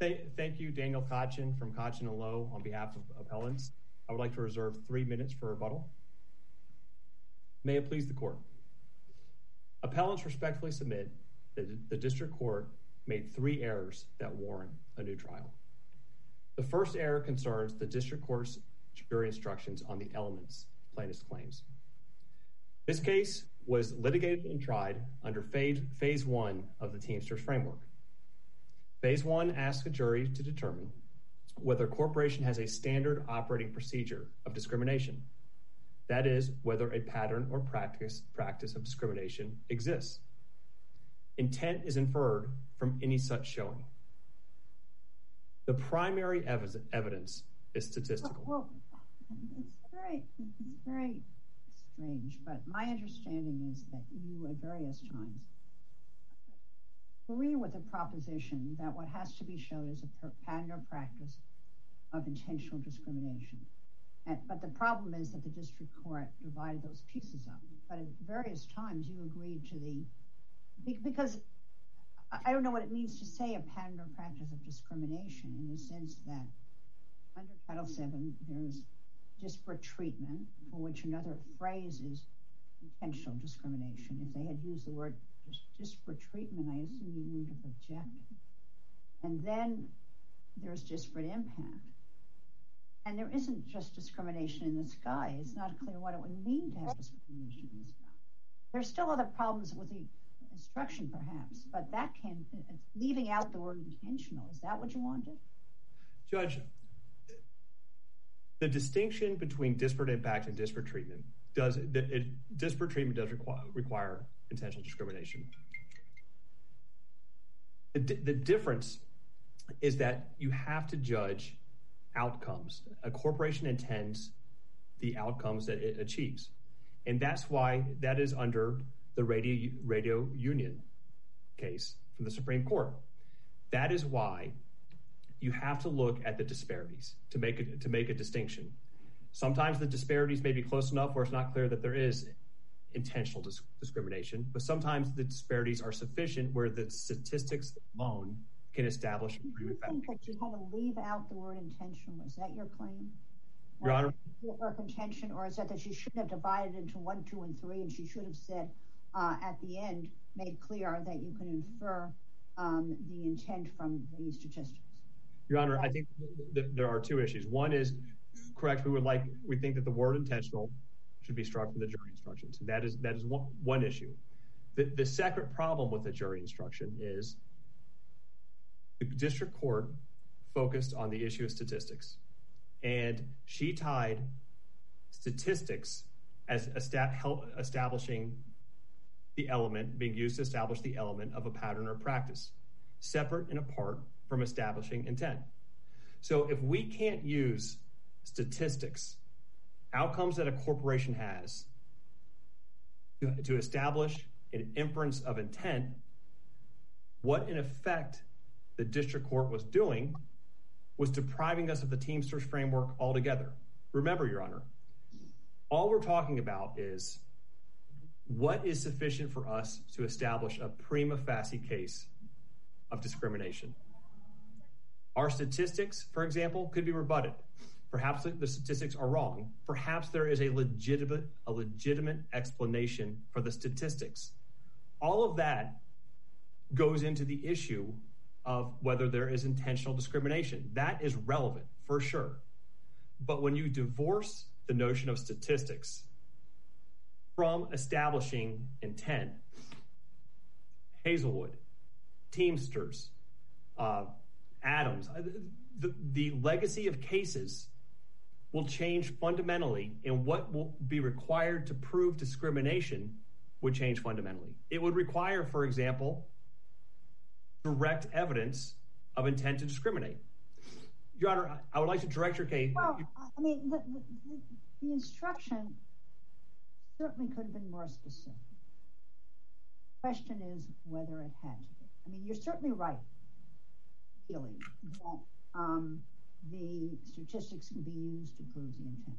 Thank you, Daniel Kotchin from Kotchin & Lowe on behalf of appellants. I would like to reserve 3 minutes for rebuttal. May it please the court. Appellants respectfully submit that the district court made 3 errors that warrant a new trial. The first error concerns the district court's jury instructions on the elements of plaintiff's claims. This case was litigated and tried under phase 1 of the Teamsters framework. Phase 1 asks a jury to determine whether a corporation has a standard operating procedure of discrimination. That is, whether a pattern or practice of discrimination exists. Intent is inferred from any such showing. The primary evidence is statistical. Well, it's very strange, but my understanding is that you at various times agree with the proposition that what has to be shown is a pattern or practice of intentional discrimination. But the problem is that the district court divided those pieces up. But at various times you agreed to because I don't know what it means to say a pattern or practice of discrimination in the sense that under Title VII there's disparate treatment, for which another phrase is intentional discrimination. If they had used the word disparate treatment, I assume you would have objected. And then there's disparate impact. And there isn't just discrimination in the sky. It's not clear what it would mean to have discrimination in the sky. There's still other problems with the instruction, perhaps, but that leaving out the word intentional, is that what you wanted? Judge, the distinction between disparate impact and disparate treatment does require intentional discrimination. The difference is that you have to judge outcomes. A corporation intends the outcomes that it achieves. And that's why that is under the radio union case from the Supreme Court. That is why you have to look at the disparities to make a distinction. Sometimes the disparities may be close enough where it's not clear that there is intentional discrimination, but sometimes the disparities are sufficient where the statistics alone can establish a prima facie. Do you think that you had to leave out the word intentional? Is that your claim? Your Honor. Or contention, or is that she shouldn't have divided into 1, 2, and 3, and she should have said at the end, made clear that you can infer the intent from the statistics? Your Honor, I think there are 2 issues. One is, correct, we think that the word intentional should be struck from the jury instructions. That is one issue. The second problem with the jury instruction is the district court focused on the issue of statistics, and she tied statistics as establishing the element, being used to establish the element of a pattern or practice, separate and apart from establishing intent. So if we can't use statistics, outcomes that a corporation has, to establish an inference of intent, what in effect the district court was doing was depriving us of the Teamsters framework altogether. Remember, Your Honor, all we're talking about is what is sufficient for us to establish a prima facie case of discrimination. Our statistics, for example, could be rebutted. Perhaps the statistics are wrong. Perhaps there is a legitimate explanation for the statistics. All of that goes into the issue of whether there is intentional discrimination. That is relevant, for sure. But when you divorce the notion of statistics from establishing intent, Hazelwood, Teamsters, Adams, the legacy of cases will change fundamentally, and what will be required to prove discrimination would change fundamentally. It would require, for example, direct evidence of intent to discriminate. Your Honor, I would like to direct your case. Well, I mean, the instruction certainly could have been more specific. The question is whether it had to be. I mean, you're certainly right, feeling that the statistics can be used to prove the intent.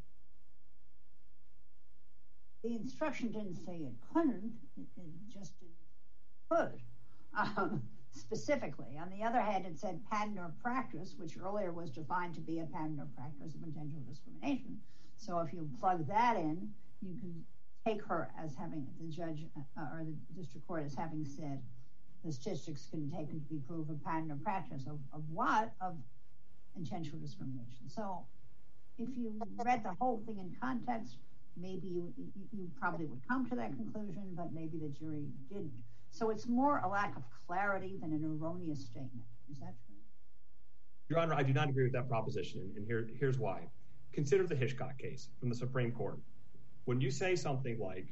The instruction didn't say it couldn't, it just didn't could. specifically. On the other hand, it said pattern or practice, which earlier was defined to be a pattern or practice of intentional discrimination. So if you plug that in, you can take her as having the judge or the district court as having said the statistics can take to be proof of pattern or practice of what? Of intentional discrimination. So if you read the whole thing in context, maybe you probably would come to that conclusion, but maybe the jury didn't. So it's more a lack of clarity than an erroneous statement. Is that true? Your Honor, I do not agree with that proposition, and here's why. Consider the Hitchcock case from the Supreme Court. When you say something like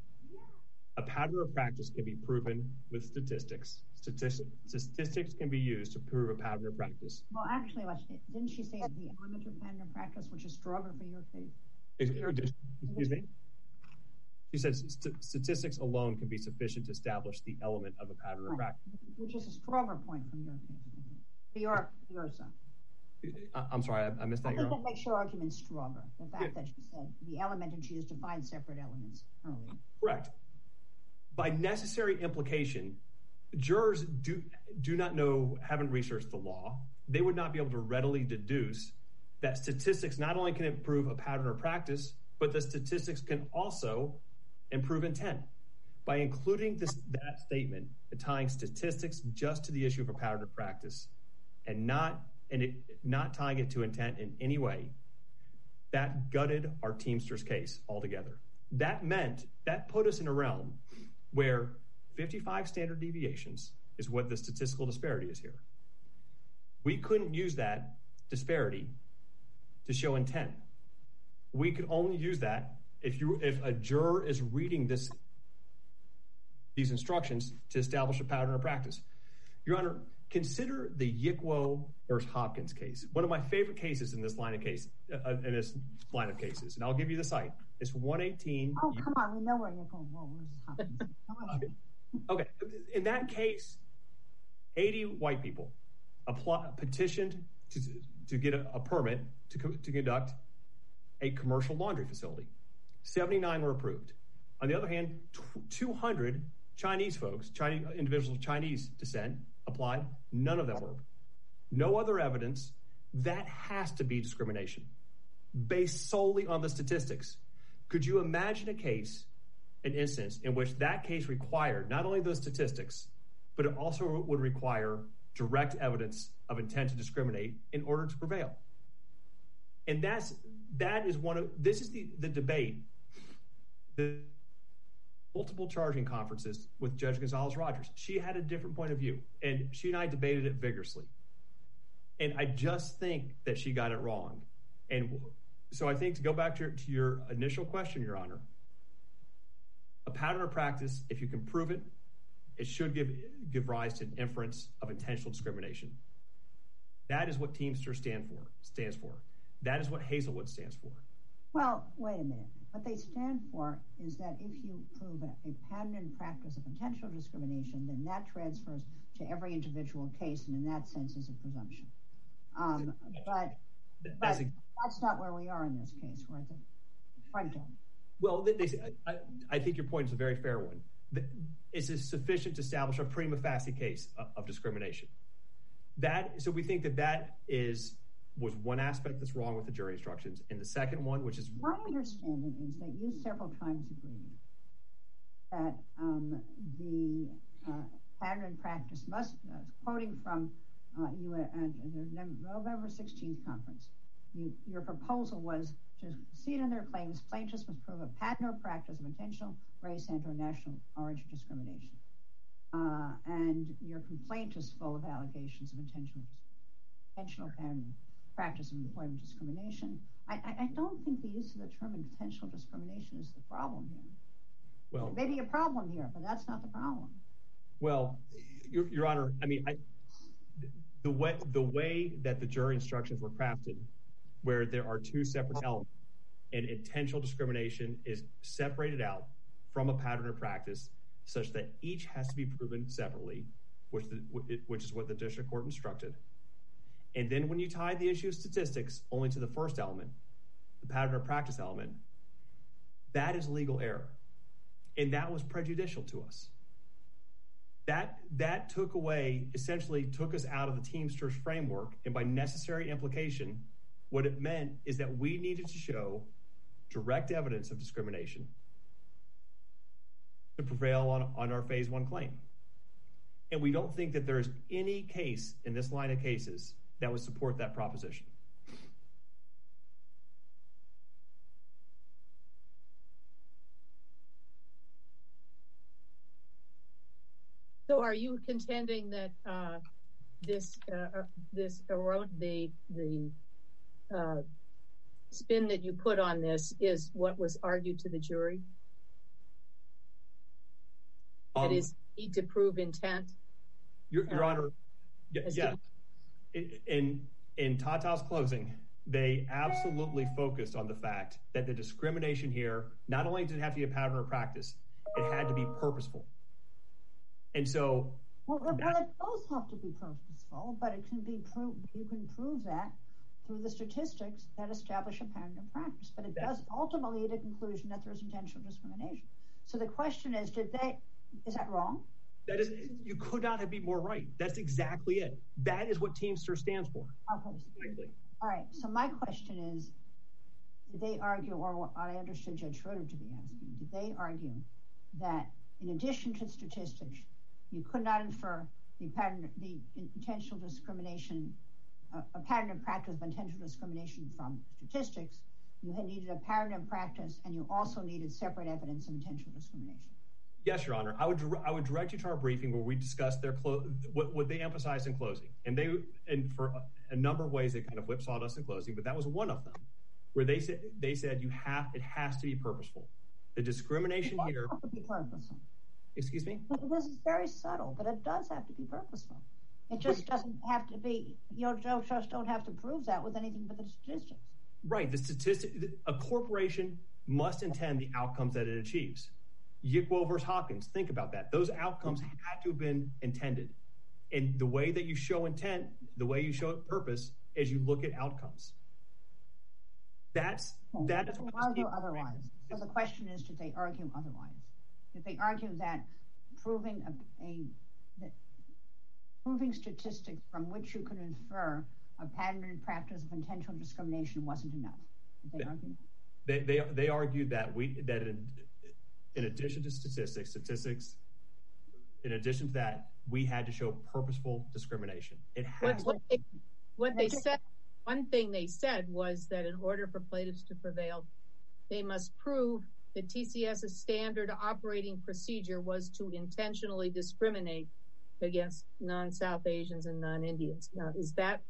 a pattern or practice can be proven with statistics, statistics can be used to prove a pattern or practice. Well, actually, didn't she say the element of pattern or practice, which is stronger for your case? Excuse me? She says statistics alone can be sufficient to establish the element of a pattern or practice. Which is a stronger point from your case. For your side. I'm sorry, I missed that. I think that makes your argument stronger. The fact that she said the element and she has defined separate elements earlier. Correct. By necessary implication, jurors do not know, haven't researched the law. They would not be able to readily deduce that statistics not only can improve a pattern or practice, but the statistics can also improve intent. By including that statement, tying statistics just to the issue of a pattern or practice, and not tying it to intent in any way, that gutted our Teamsters case altogether. That put us in a realm where 55 standard deviations is what the statistical disparity is here. We couldn't use that disparity to show intent. We could only use that if a juror is reading these instructions to establish a pattern or practice. Your Honor, consider the Yickwo versus Hopkins case. One of my favorite cases in this line of cases, and I'll give you the site. It's 118. Oh, come on, we know where Yickwo versus Hopkins. Okay, in that case, 80 white people petitioned to get a permit to conduct a commercial laundry facility. 79 were approved. On the other hand, 200 Chinese folks, individuals of Chinese descent, applied. None of them were. No other evidence. That has to be discrimination based solely on the statistics. Could you imagine an instance in which that case required not only those statistics, but it also would require direct evidence of intent to discriminate in order to prevail? And this is the debate, the multiple charging conferences with Judge Gonzalez-Rogers. She had a different point of view, and she and I debated it vigorously. And I just think that she got it wrong. And so I think to go back to your initial question, Your Honor, a pattern or practice, if you can prove it, it should give rise to an inference of intentional discrimination. That is what Teamster stands for. That is what Hazelwood stands for. Well, wait a minute. What they stand for is that if you prove a pattern and practice of intentional discrimination, then that transfers to every individual case, and in that sense is a presumption. But that's not where we are in this case. We're at the front end. Well, I think your point is a very fair one. Is it sufficient to establish a prima facie case of discrimination? So we think that was one aspect that's wrong with the jury instructions. And the second one, which is... My understanding is that you several times agreed that the pattern and practice must, quoting from you at the November 16th conference, your proposal was to concede in their claims plaintiffs must prove a pattern or practice of intentional race and/or national origin discrimination. And your complaint is full of allegations of intentional pattern practice of employment discrimination. I don't think the use of the term intentional discrimination is the problem here. Well, it may be a problem here, but that's not the problem. Well, Your Honor, I mean, the way that the jury instructions were crafted, where there are two separate elements, and intentional discrimination is separated out from a pattern or practice, such that each has to be proven separately, which is what the district court instructed. And then when you tie the issue of statistics only to the first element, the pattern or practice element, that is legal error. And that was prejudicial to us. That took away, essentially took us out of the Teamsters framework. And by necessary implication, what it meant is that we needed to show direct evidence of discrimination to prevail on our phase one claim. And we don't think that there's any case in this line of cases that would support that proposition. So are you contending that the spin that you put on this is what was argued to the jury? That is, need to prove intent? Your Honor, yeah. In Tata's closing, they absolutely focused on the fact that the discrimination here, not only did it have to be a pattern or practice, it had to be purposeful. And so, well, it does have to be purposeful, but it can be proved. You can prove that through the statistics that establish a pattern of practice. But it does ultimately lead to the conclusion that there's intentional discrimination. So the question is, is that wrong? That is, you could not have been more right. That's exactly it. That is what Teamster stands for. Okay. Exactly. All right. So my question is, did they argue, or what I understood Judge Schroeder to be asking, did they argue that in addition to statistics, you could not infer the intentional discrimination, a pattern of practice of intentional discrimination from statistics? You had needed a pattern of practice, and you also needed separate evidence of intentional discrimination. Yes, Your Honor. I would direct you to our briefing where we discussed what they emphasized in closing, and for a number of ways they kind of whipsawed us in closing, but that was one of them, where they said it has to be purposeful. The discrimination here has to be purposeful. Excuse me? This is very subtle, but it does have to be purposeful. It just doesn't have to be. You just don't have to prove that with anything but the statistics. Right. A corporation must intend the outcomes that it achieves. Yickwo versus Hopkins, think about that. Those outcomes had to have been intended. And the way that you show intent, the way you show purpose, is you look at outcomes. That is argue otherwise. So the question is, did they argue otherwise? Did they argue that proving statistics from which you could infer a pattern and practice of intentional discrimination wasn't enough? Did they argue that? They argued that in addition to statistics, in addition to that, we had to show purposeful discrimination. It has what they said. One thing they said was that in order for plaintiffs to prevail, they must prove that TCS's standard operating procedure was to intentionally discriminate against non-South Asians and non-Indians. Now, is that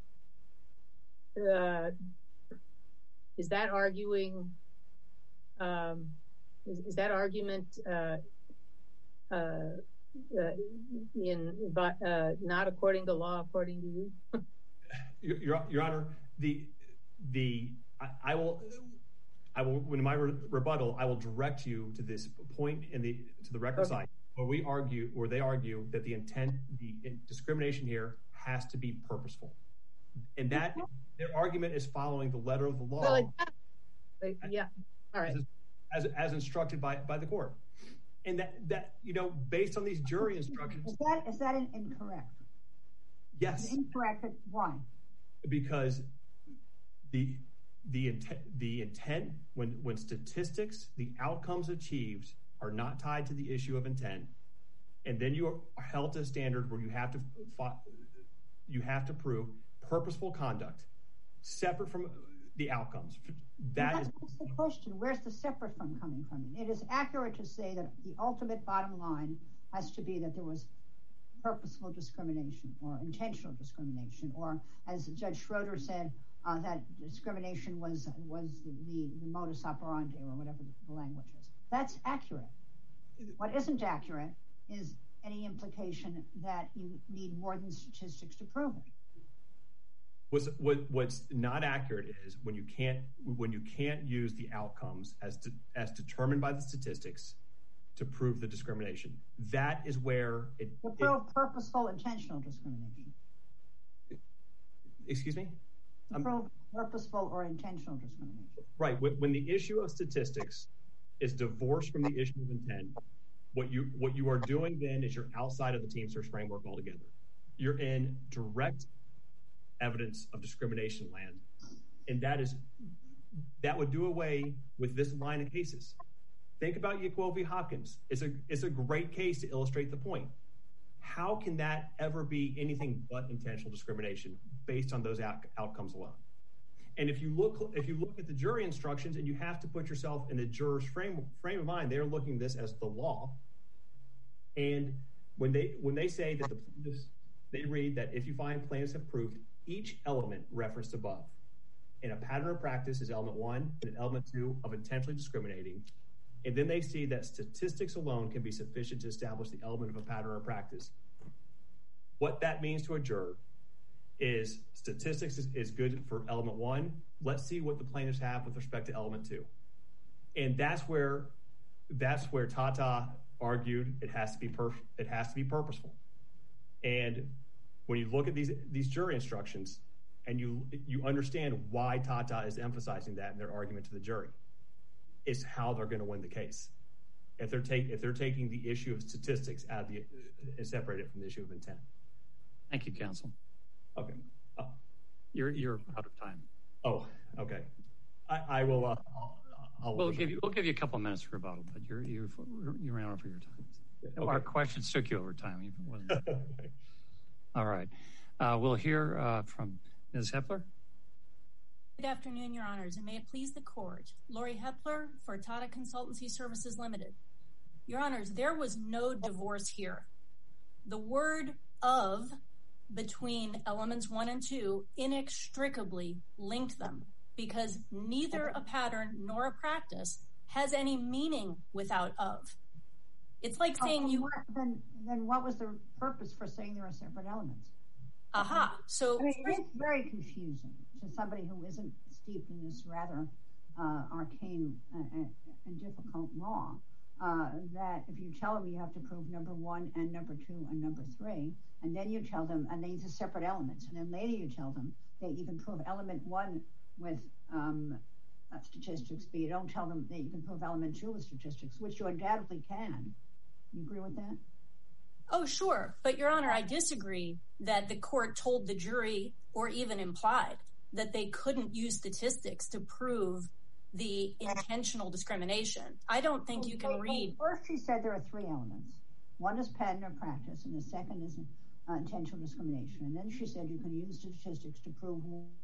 arguing? Is that argument not according to law, according to you? Your Honor, I will in my rebuttal, I will direct you to this point to the record side where they argue that the discrimination here has to be purposeful, and that their argument is following the letter of the law. Well, yeah, all right. As instructed by the court, and that based on these jury instructions. Is that incorrect? Yes. It's incorrect. Why? Because the intent when statistics, the outcomes achieved are not tied to the issue of intent, and then you are held to a standard where you have to prove purposeful conduct separate from the outcomes. That's the question. Where's the separate from coming from? It is accurate to say that the ultimate bottom line has to be that there was purposeful discrimination or intentional discrimination, or as Judge Schroeder said, that discrimination was the modus operandi or whatever the language is. That's accurate. What isn't accurate is any implication that you need more than statistics to prove it. What's not accurate is when you can't use the outcomes as determined by the statistics to prove the discrimination. That is where it to prove purposeful intentional discrimination. Excuse me? To prove purposeful or intentional discrimination. Right. When the issue of statistics is divorced from the issue of intent, what you are doing then is you're outside of the Teamsters framework altogether. You're in direct evidence of discrimination land, and that would do away with this line of cases. Think about Yquo v. Hopkins. It's a great case to illustrate the point. How can that ever be anything but intentional discrimination based on those outcomes alone? And if you look at the jury instructions, and you have to put yourself in the juror's frame of mind, they're looking at this as the law. And when they say that they read that if you find plaintiffs have proved each element referenced above, and a pattern or practice is element 1 and element 2 of intentionally discriminating, and then they see that statistics alone can be sufficient to establish the element of a pattern or practice. What that means to a juror is statistics is good for element 1. Let's see what the plaintiffs have with respect to element 2. And that's where Tata argued it has to be purposeful. And when you look at these jury instructions, and you understand why Tata is emphasizing that in their argument to the jury, it's how they're going to win the case. If they're taking the issue of statistics out of and separate it from the issue of intent. Thank you, counsel. Okay. You're out of time. Oh, okay. I will. We'll give you a couple of minutes for rebuttal, but you ran over your time. Okay. Our questions took you over time. All right. We'll hear from Ms. Hepler. Good afternoon, Your Honors, and may it please the Court. Lori Hepler for Tata Consultancy Services Limited. Your Honors, there was no divorce here. The word "of" between elements 1 and 2 inextricably linked them, because neither a pattern nor a practice has any meaning without "of." It's like saying Then what was the purpose for saying there are separate elements? Aha. So it's very confusing to somebody who isn't steeped in this rather arcane and difficult law, that if you tell them you have to prove number 1 and number 2 and number 3, and then you tell them, and these are separate elements, and then later you tell them that you can prove element 1 with statistics, but you don't tell them that you can prove element 2 with statistics, which you undoubtedly can. You agree with that? Oh, sure. But, Your Honor, I disagree that the court told the jury, or even implied, that they couldn't use statistics to prove the intentional discrimination. I don't think you can read... First, she said there are 3 elements. One is pattern or practice, and the second is intentional discrimination. And then she said you can use statistics to prove...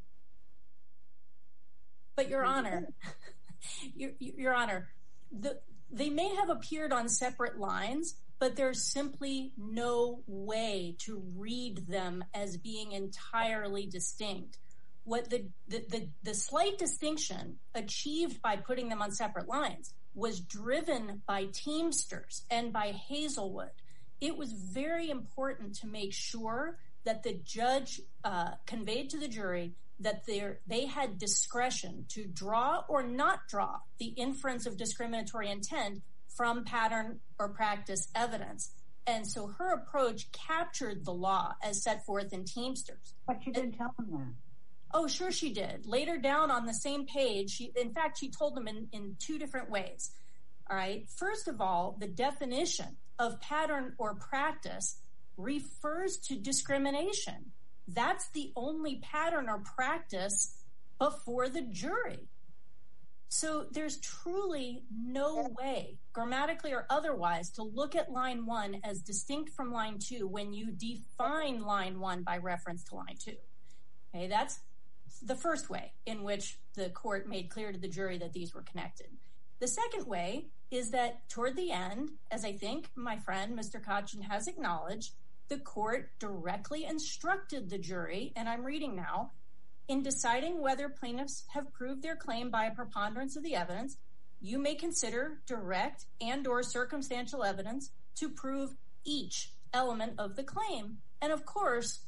But, Your Honor, Your Honor, they may have appeared on separate lines, but there's simply no way to read them as being entirely distinct. What the slight distinction achieved by putting them on separate lines was driven by Teamsters and by Hazelwood. It was very important to make sure that the judge conveyed to the jury that they had discretion to draw or not draw the inference of discriminatory intent from pattern or practice evidence. And so her approach captured the law as set forth in Teamsters. But she didn't tell them that. Oh, sure she did. Later down on the same page, she told them in 2 different ways. All right. First of all, the definition of pattern or practice refers to discrimination. That's the only pattern or practice before the jury. So there's truly no way, grammatically or otherwise, to look at line 1 as distinct from line 2 when you define line 1 by reference to line 2. Okay, that's the first way in which the court made clear to the jury that these were connected. The second way is that toward the end, as I think my friend Mr. Kachin has acknowledged, the court directly instructed the jury, and I'm reading now, in deciding whether plaintiffs have proved their claim by a preponderance of the evidence, you may consider direct and or circumstantial evidence to prove each element of the claim. And of course,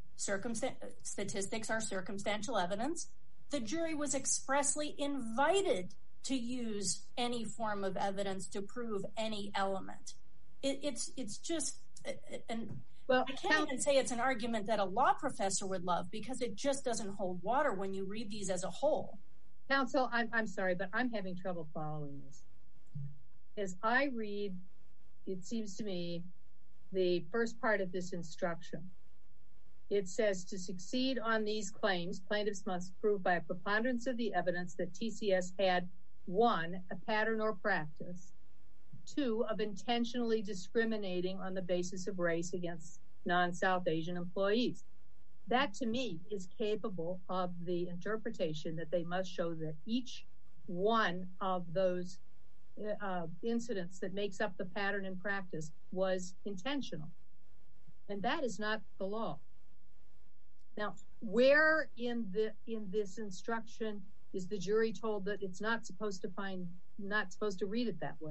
statistics are circumstantial evidence. The jury was expressly invited to use any form of evidence to prove any element. It's just... Well, I can't even say it's an argument that a law professor would love, because it just doesn't hold water when you read these as a whole. Counsel, I'm sorry, but I'm having trouble following this. As I read it seems to me, the first part of this instruction. It says to succeed on these claims, plaintiffs must prove by a preponderance of the evidence that TCS had 1, a pattern or practice, 2, of intentionally discriminating on the basis of race against non-South Asian employees. That, to me, is capable of the interpretation that they must show that each one of those incidents that makes up the pattern and practice was intentional. And that is not the law. Now, where in this instruction is the jury told that it's not supposed to read it that way?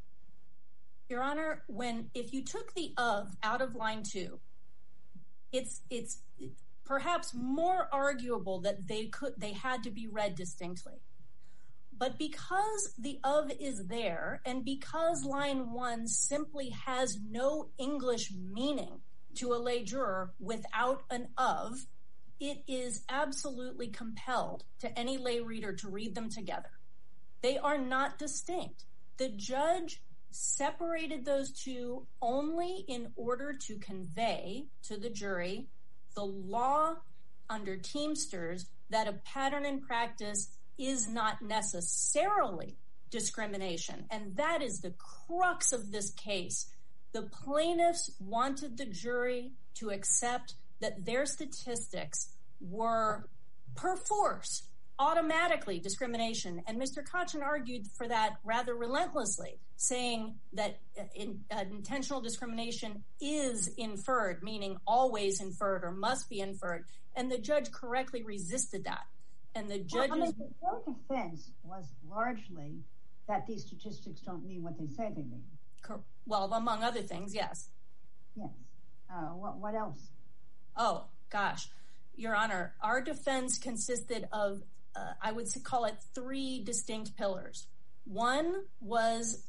Your Honor, if you took the of out of line 2, it's perhaps more arguable that they had to be read distinctly. But because the of is there, and because line 1 simply has no English meaning to a lay juror without an of, it is absolutely compelled to any lay reader to read them together. They are not distinct. The judge separated those two only in order to convey to the jury the law under Teamsters that a pattern and practice is not necessarily discrimination. And that is the crux of this case. The plaintiffs wanted the jury to accept that their statistics were per force, automatically discrimination. And Mr. Kachin argued for that rather relentlessly, saying that intentional discrimination is inferred, meaning always inferred or must be inferred. And the judge correctly resisted that. And the judge's defense was largely that these statistics don't mean what they say they mean. Well, among other things, yes. Yes. What else? Oh, gosh. Your Honor, our defense consisted of, I would call it 3 distinct pillars. One was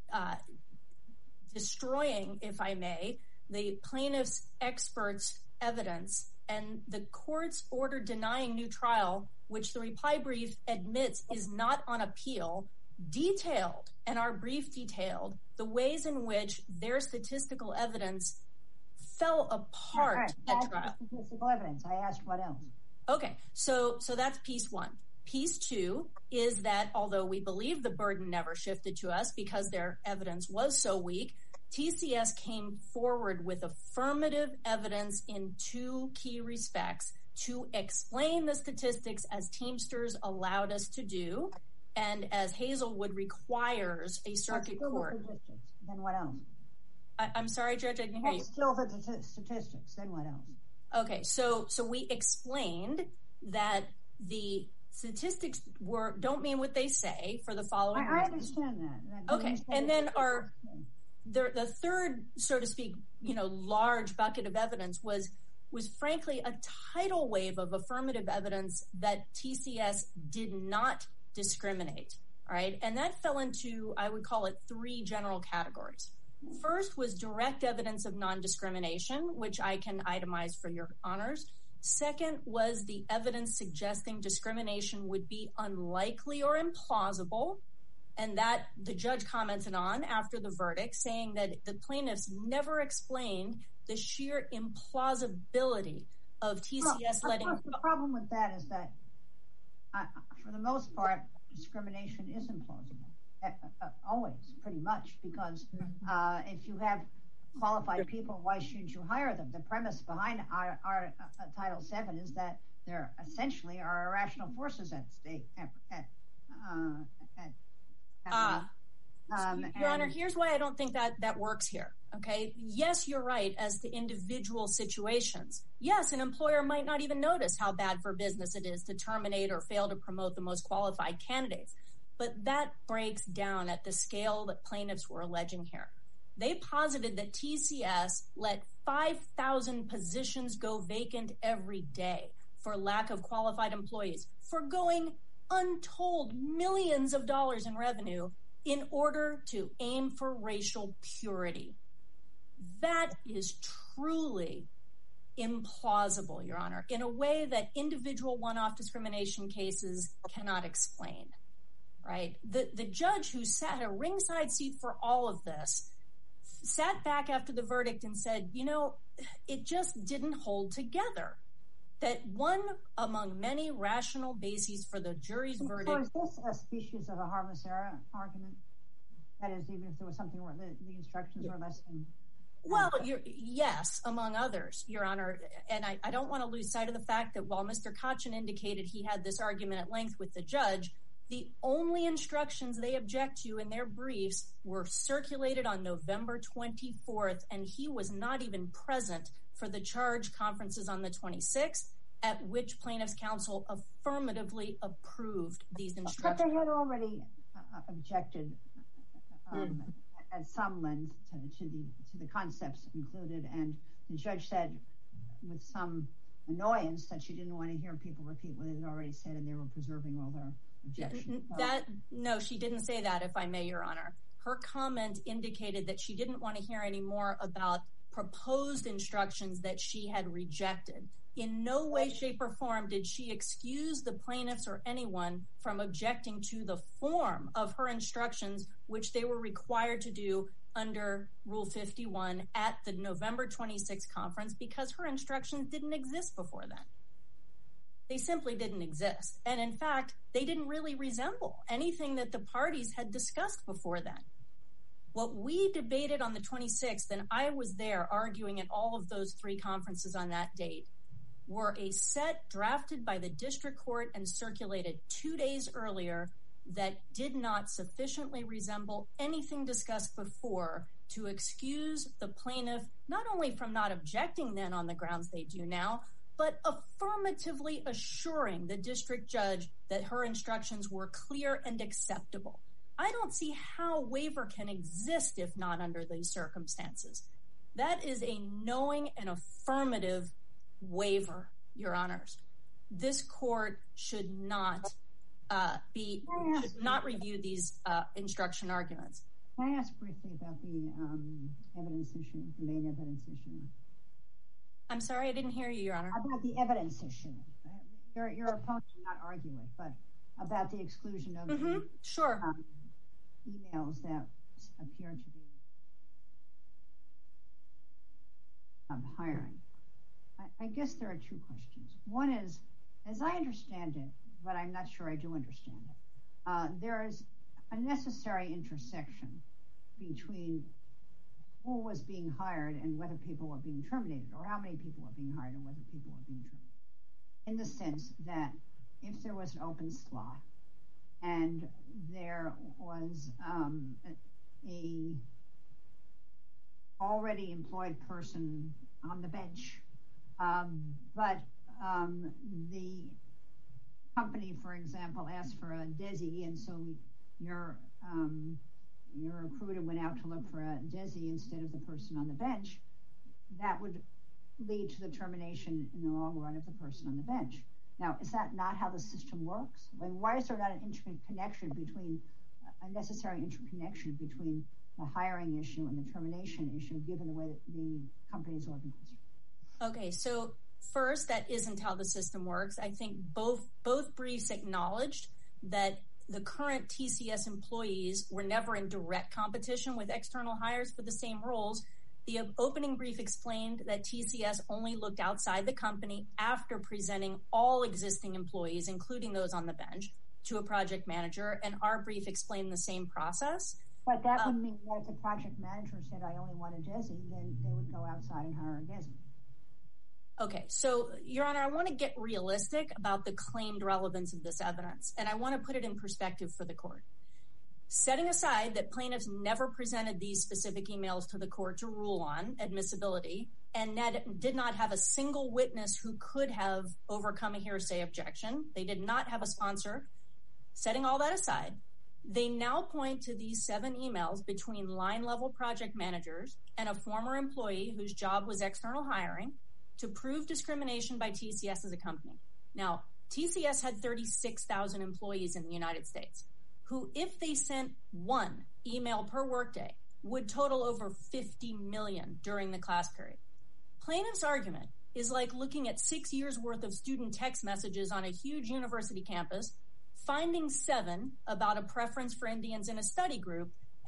destroying, if I may, the plaintiff's experts' evidence, and the court's order denying new trial, which the reply brief admits is not on appeal, detailed, and our brief detailed, the ways in which their statistical evidence fell apart at trial. Statistical evidence. I asked what else. Okay, so that's piece 1. Piece 2 is that although we believe the burden never shifted to us because their evidence was so weak, TCS came forward with affirmative evidence in 2 key respects to explain the statistics as Teamsters allowed us to do, and as Hazelwood requires a circuit court. Then what else? I'm sorry, Judge, I didn't hear you. Still the statistics. Then what else? Okay, so we explained that the statistics don't mean what they say for the following reasons. I understand that. Okay, and then the third, so to speak, large bucket of evidence was frankly a tidal wave of affirmative evidence that TCS did not discriminate, all right? And that fell into, I would call it, 3 general categories. First was direct evidence of non-discrimination, which I can itemize for your honors. Second was the evidence suggesting discrimination would be unlikely or implausible, and that the judge commented on after the verdict, saying that the plaintiffs never explained the sheer implausibility of TCS letting... The problem with that is that, for the most part, discrimination is implausible. Always, pretty much, because if you have qualified people, why shouldn't you hire them? The premise behind our Title VII is that there essentially are irrational forces at stake. Your Honor, here's why I don't think that works here, okay? Yes, you're right as to individual situations. Yes, an employer might not even notice how bad for business it is to terminate or fail to promote the most qualified candidates. But that breaks down at the scale that plaintiffs were alleging here. They posited that TCS let 5,000 positions go vacant every day for lack of qualified employees, forgoing untold millions of dollars in revenue in order to aim for racial purity. That is truly implausible, Your Honor, in a way that individual one-off discrimination cases cannot explain. Right? The judge who sat a ringside seat for all of this sat back after the verdict and said, you know, it just didn't hold together. That one among many rational bases for the jury's verdict. So is this a species of a harmless error argument? That is, even if there was something where the instructions were less than... Well, yes, among others, Your Honor. And I don't want to lose sight of the fact that while Mr. Kachin indicated he had this argument at length with the judge, the only instructions they object to in their briefs were circulated on November 24th, and he was not even present for the charge conferences on the 26th, at which plaintiff's counsel affirmatively approved these instructions. But they had already objected at some length to the concepts included, and the judge said with some annoyance that she didn't want to hear people repeat what they had already said, and they were preserving all their objections. No, she didn't say that, if I may, Your Honor. Her comment indicated that she didn't want to hear any more about proposed instructions that she had rejected. In no way, shape, or form did she excuse the plaintiffs or anyone from objecting to the form of her instructions, which they were required to do under Rule 51 at the November 26th conference, because her instructions didn't exist before then. They simply didn't exist. And in fact, they didn't really resemble anything that the parties had discussed before then. What we debated on the 26th, and I was there arguing at all of those three conferences on that date, were a set drafted by the district court and circulated 2 days earlier that did not sufficiently resemble anything discussed before to excuse the plaintiff not only from not objecting then on the grounds they do now, but affirmatively assuring the district judge that her instructions were clear and acceptable. I don't see how waiver can exist if not under these circumstances. That is a knowing and affirmative waiver, Your Honors. This court should not review these instruction arguments. Can I ask briefly about the evidence issue, the main evidence issue? I'm sorry, I didn't hear you, Your Honor. About the evidence issue. Your opponent did not argue it, but about the exclusion of the emails that appear to be hiring. I guess there are two questions. One is, as I understand it, but I'm not sure I do understand it, there is a necessary intersection between who was being hired and whether people were being terminated, or how many people were being hired and whether people were being terminated. In the sense that if there was an open slot and there was a already employed person on the bench, but the company, for example, asked for a DESI, and so your recruiter went out to look for a DESI instead of the person on the bench, that would lead to the termination in the long run of the person on the bench. Now, is that not how the system works? Why is there not an necessary interconnection between the hiring issue and the termination issue, given the way that the company is organized? Okay, so first, that isn't how the system works. I think both briefs acknowledged that the current TCS employees were never in direct competition with external hires for the same roles. The opening brief explained that TCS only looked outside the company after presenting all existing employees, including those on the bench, to a project manager, and our brief explained the same process. But that would mean that if the project manager said, I only want a DESI, then they would go outside and hire a DESI. Okay, so, Your Honor, I want to get realistic about the claimed relevance of this evidence, and I want to put it in perspective for the court. Setting aside that plaintiffs never presented these specific emails to the court to rule on admissibility, and did not have a single witness who could have overcome a hearsay objection, they did not have a sponsor. Setting all that aside, they now point to these 7 emails between line-level project managers and a former employee whose job was external hiring to prove discrimination by TCS as a company. Now, TCS had 36,000 employees in the United States, who, if they sent 1 email per workday, would total over 50 million during the class period. Plaintiff's argument is like looking at 6 years' worth of student text messages on a huge university campus, finding 7 about a preference for Indians in a study group,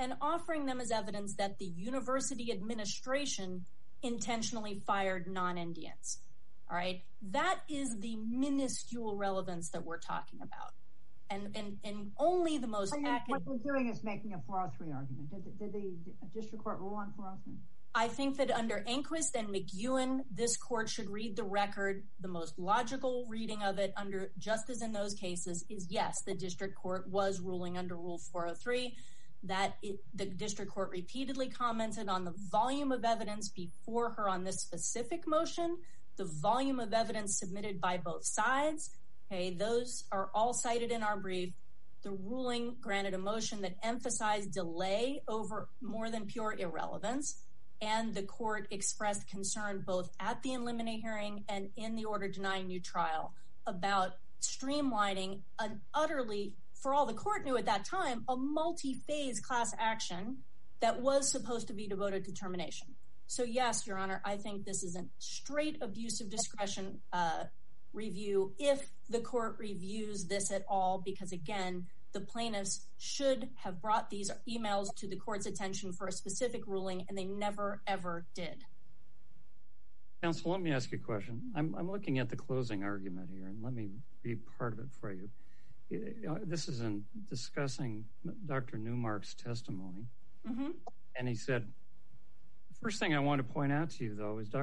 and offering them as evidence that the university administration intentionally fired non-Indians. All right, that is the minuscule relevance that we're talking about. And only the most What you're doing is making a 403 argument. Did the district court rule on 403? I think that under Enquist and McEwen, this court should read the record. The most logical reading of it, under just as in those cases, is yes, the district court was ruling under Rule 403. The district court repeatedly commented on the volume of evidence before her on this specific motion, the volume of evidence submitted by both sides. Okay, those are all cited in our brief. The ruling granted a motion that emphasized delay over more than pure irrelevance, and the court expressed concern both at the in limine hearing and in the order denying new trial about streamlining an utterly, for all the court knew at that time, a multi-phase class action that was supposed to be devoted to termination. So yes, Your Honor, I think this is a straight abuse of discretion review if the court reviews this at all, because again, the plaintiffs should have brought these emails to the court's attention for a specific ruling, and they never, ever did. Counsel, let me ask you a question. I'm looking at the closing argument here, and let me read part of it for you. This is in discussing Dr. Newmark's testimony, and he said, the first thing I want to point out to you, though, is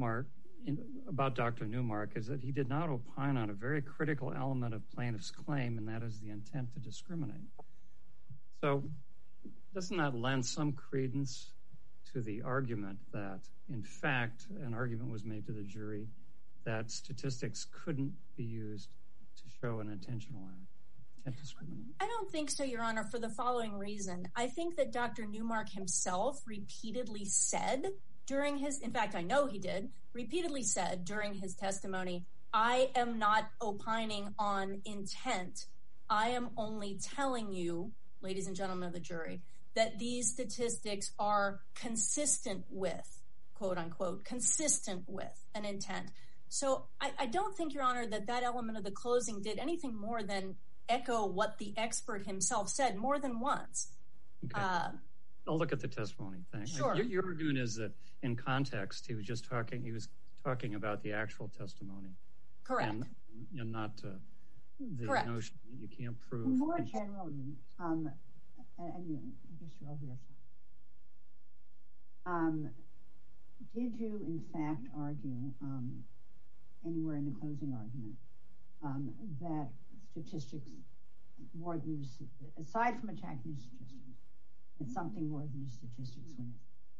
about Dr. Newmark is that he did not opine on a very critical element of plaintiff's claim, and that is the intent to discriminate. So doesn't that lend some credence to the argument that, in fact, an argument was made to the jury that statistics couldn't be used to show an intentional intent to discriminate? I don't think so, Your Honor, for the following reason. I think that Dr. Newmark himself repeatedly said during his, in fact, I know he did, repeatedly said during his testimony, I am not opining on intent. I am only telling you, ladies and gentlemen of the jury, that these statistics are consistent with, quote unquote, consistent with an intent. So I don't think, Your Honor, that element of the closing did anything more than echo what the expert himself said more than once. Okay. I'll look at the testimony thing. Sure. Your argument is that in context, he was talking about the actual testimony. Correct. And not the Correct. notion that you can't prove. More generally, and I guess you're over your side. Did you, in fact, argue anywhere in the closing argument that statistics more than, aside from attacking statistics, that something more than statistics were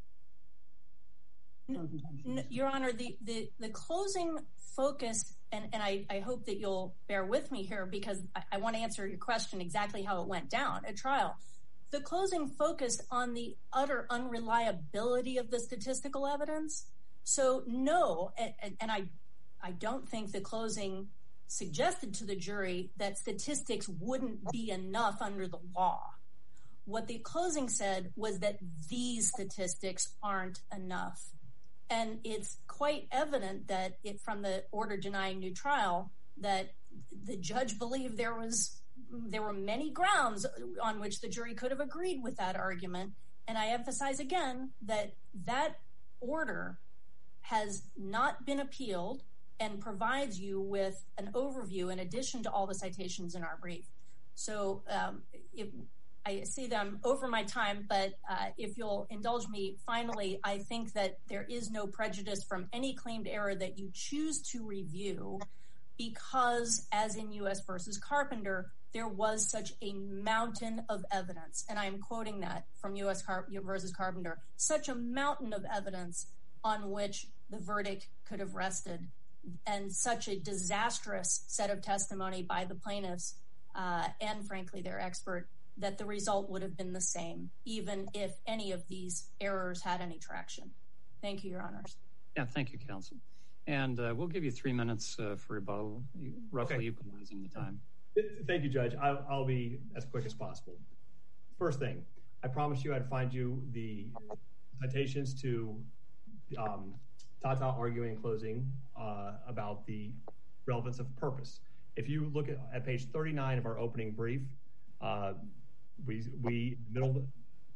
necessary? Your Honor, the closing focus, and I hope that you'll bear with me here because I want to answer your question exactly how it went down at trial. The closing focused on the utter unreliability of the statistical evidence. So no, and I don't think the closing suggested to the jury that statistics wouldn't be enough under the law. What the closing said was that these statistics aren't enough. And it's quite evident that from the order denying new trial that the judge believed there were many grounds on which the jury could have agreed with that argument. And I emphasize again that that order has not been appealed and provides you with an overview in addition to all the citations in our brief. So I see that I'm over my time, but if you'll indulge me, finally, I think that there is no prejudice from any claimed error that you choose to review because, as in U.S. versus Carpenter, there was such a mountain of evidence, and I'm quoting that from U.S. versus Carpenter, such a mountain of evidence on which the verdict could have rested, and such a disastrous set of testimony by the plaintiffs and, frankly, their expert, that the result would have been the same, even if any of these errors had any traction. Thank you, Your Honors. Yeah, thank you, counsel. And we'll give you 3 minutes for rebuttal, roughly equalizing the time. Thank you, Judge. I'll be as quick as possible. First thing, I promised you I'd find you the citations to Tata arguing in closing about the relevance of purpose. If you look at page 39 of our opening brief, we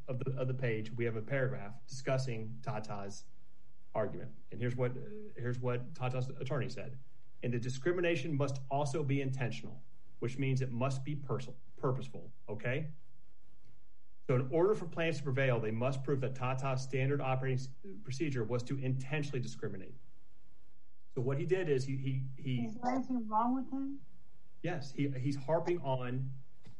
of the page, we have a paragraph discussing Tata's argument. And here's what Tata's attorney said. And the discrimination must also be intentional, which means it must be purposeful, okay? So in order for plaintiffs to prevail, they must prove that Tata's standard operating procedure was to intentionally discriminate. So what he did is he Is there anything wrong with him? Yes, he's harping on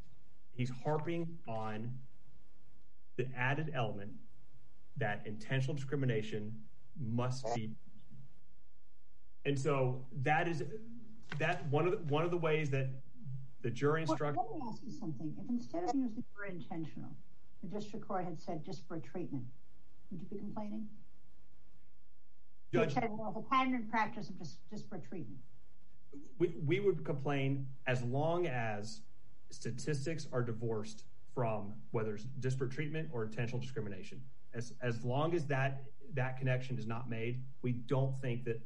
the added element that intentional discrimination must be. And so that one of the ways that the jury instruction. Let me ask you something. If instead of using the word intentional, the district court had said disparate treatment, would you be complaining? Judge, it said, well, the pattern and practice of disparate treatment. We would complain as long as statistics are divorced from whether it's disparate treatment or intentional discrimination. As long as that connection is not made, we don't think that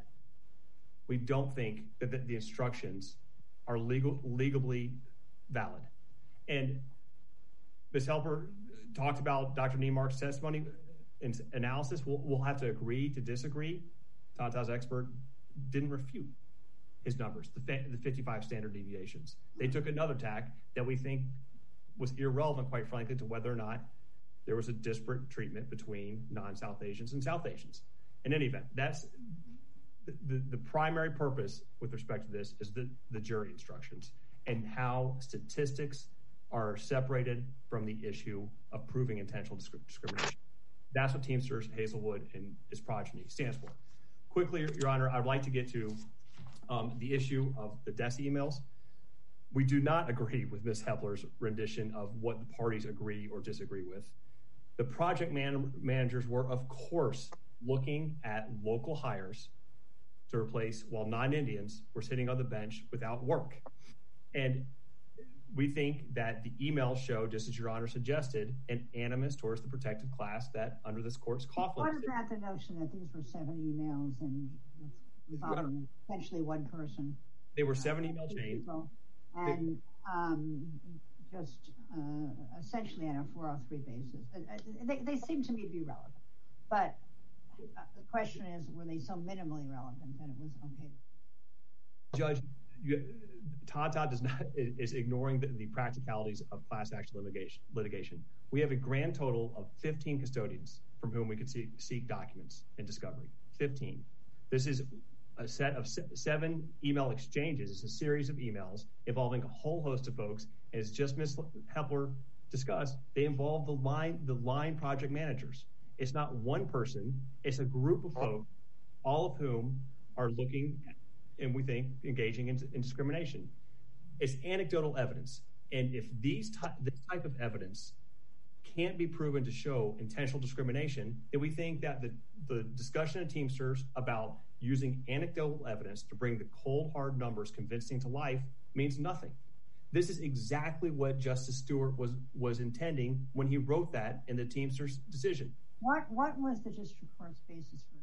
the instructions are legally valid. And Ms. Helper talked about Dr. Niemark's testimony and analysis. We'll have to agree to disagree. Tata's expert didn't refute his numbers, the 55 standard deviations. They took another tack that we think was irrelevant, quite frankly, to whether or not there was a disparate treatment between non-South Asians and South Asians. In any event, that's the primary purpose with respect to this is the jury instructions and how statistics are separated from the issue of proving intentional discrimination. That's what Teamsters, Hazelwood, and his progeny stands for. Quickly, Your Honor, I'd like to get to the issue of the DESI emails. We do not agree with Ms. Hepler's rendition of what the parties agree or disagree with. The project managers were, of course, looking at local hires to replace while non-Indians were sitting on the bench without work. And we think that the emails show, just as Your Honor suggested, an animus towards the protected class that under this court's Coughlin. What about the notion that these were 7 emails and involving essentially one person? They were 7 email chains. And just essentially on a 403 basis. They seem to me to be relevant. But the question is, were they so minimally relevant that it was okay? Judge, Tata is ignoring the practicalities of class action litigation. We have a grand total of 15 custodians from whom we could seek documents and discovery. 15. This is a set of 7 email exchanges. It's a series of emails involving a whole host of folks. As just Ms. Hepler discussed, they involve the line project managers. It's not one person. It's a group of folks, all of whom are looking at, and we think engaging in discrimination. It's anecdotal evidence. And if this type of evidence can't be proven to show intentional discrimination, then we think that the discussion of Teamsters about using anecdotal evidence to bring the cold, hard numbers convincing to life means nothing. This is exactly what Justice Stewart was intending when he wrote that in the Teamsters decision. What was the district court's basis for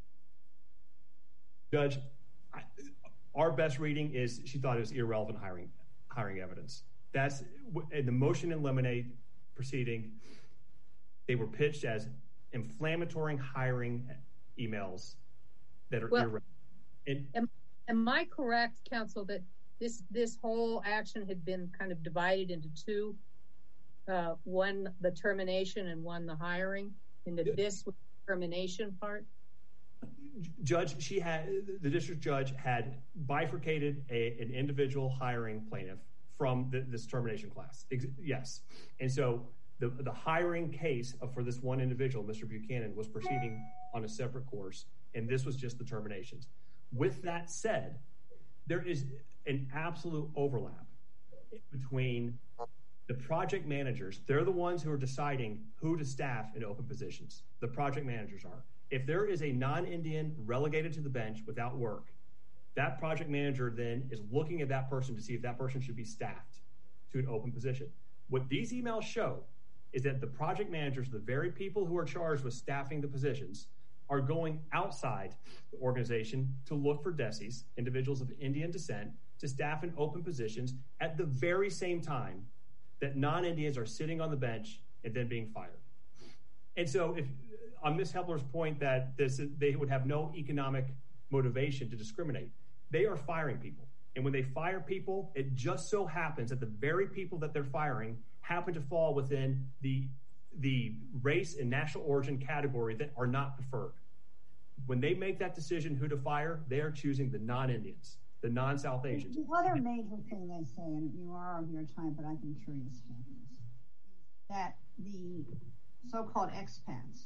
it? Judge, our best reading is she thought it was irrelevant hiring evidence. That's in the motion in Lemonade proceeding. They were pitched as inflammatory hiring emails that are irrelevant. Am I correct, counsel, that this whole action had been kind of divided into 2, one the termination and one the hiring, and that this was the termination part? Judge, the district judge had bifurcated an individual hiring plaintiff from this termination class. Yes. And so the hiring case for this one individual, Mr. Buchanan, was proceeding on a separate course, and this was just the terminations. With that said, there is an absolute overlap between the project managers. They're the ones who are deciding who to staff in open positions. The project managers are. If there is a non-Indian relegated to the bench without work, that project manager then is looking at that person to see if that person should be staffed to an open position. What these emails show is that the project managers, the very people who are charged with staffing the positions, are going outside the organization to look for DESIs, individuals of Indian descent, to staff in open positions at the very same time that non-Indians are sitting on the bench and then being fired. And so if on Ms. Hepler's point that they would have no economic motivation to discriminate, they are firing people. And when they fire people, it just so happens that the very people that they're firing happen to fall within the race and national origin category that are not preferred. When they make that decision who to fire, they are choosing the non-Indians, the non-South Asians. The other major thing they say, and you are of your time, but I've been curious about this, that the so-called expats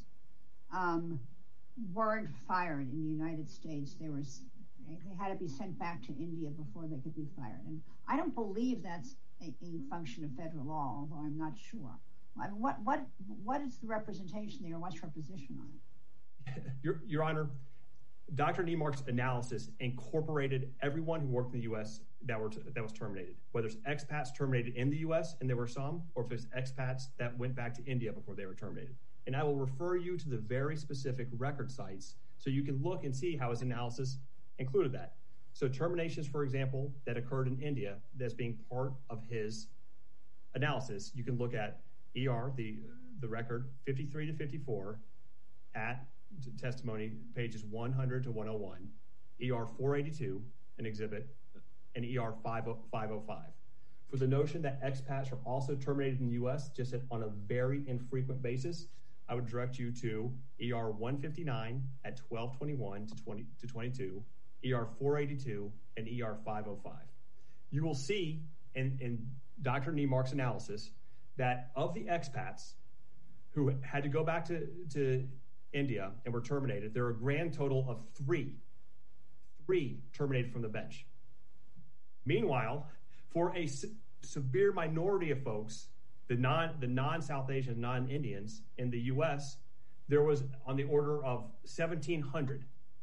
weren't fired in the United States. They had to be sent back to India before they could be fired. And I don't believe that's a function of federal law, although I'm not sure. I mean, what is the representation there? What's your position on it? Your Honor, Dr. Niemark's analysis incorporated everyone who worked in the U.S. that was terminated, whether it's expats terminated in the U.S., and there were some, or if it's expats that went back to India before they were terminated. And I will refer you to the very specific record sites so you can look and see how his analysis included that. So terminations, for example, that occurred in India, that's being part of his analysis, you can look at ER, the record 53 to 54 at testimony pages 100 to 101, ER 482, an exhibit, and ER 505. For the notion that expats are also terminated in the U.S. just on a very infrequent basis, I would direct you to ER 159 at 1221 to 22, ER 482, and ER 505. You will see in Dr. Niemark's analysis that of the expats who had to go back to India and were terminated, there are a grand total of three terminated from the bench. Meanwhile, for a severe minority of folks, the non-South Asian, non-Indians in the U.S., there was on the order of 1,700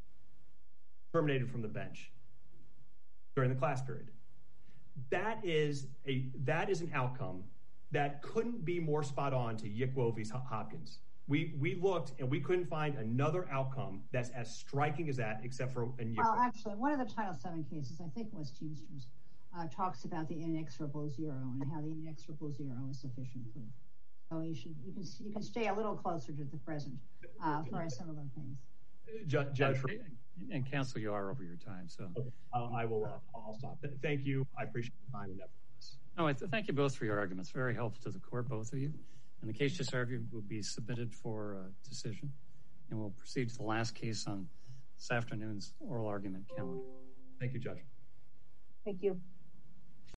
terminated from the bench during the class period. That is an outcome that couldn't be more spot on to Yickwo v. Hopkins. We looked and we couldn't find another outcome that's as striking as that, except for in Yickwo. Well, actually, one of the Title VII cases, I think it was Teamsters, talks about the inexorable zero and how the inexorable zero is sufficient proof. So you can stay a little closer to the present for similar things. Judge and counsel, you are over your time, so okay. I'll stop. Thank you. I appreciate the time and effort. No, thank you both for your arguments. Very helpful to the court, both of you. And the case just argued will be submitted for decision, and we'll proceed to the last case on this afternoon's oral argument calendar. Thank you, Judge. Thank you.